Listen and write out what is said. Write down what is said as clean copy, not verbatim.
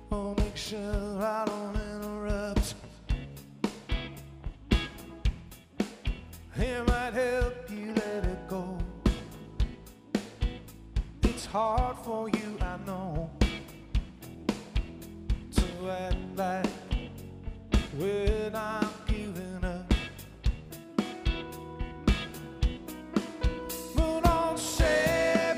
Oh, make sure I don't interrupt. It might help you let it go. It's hard for you, I know, to act like we're not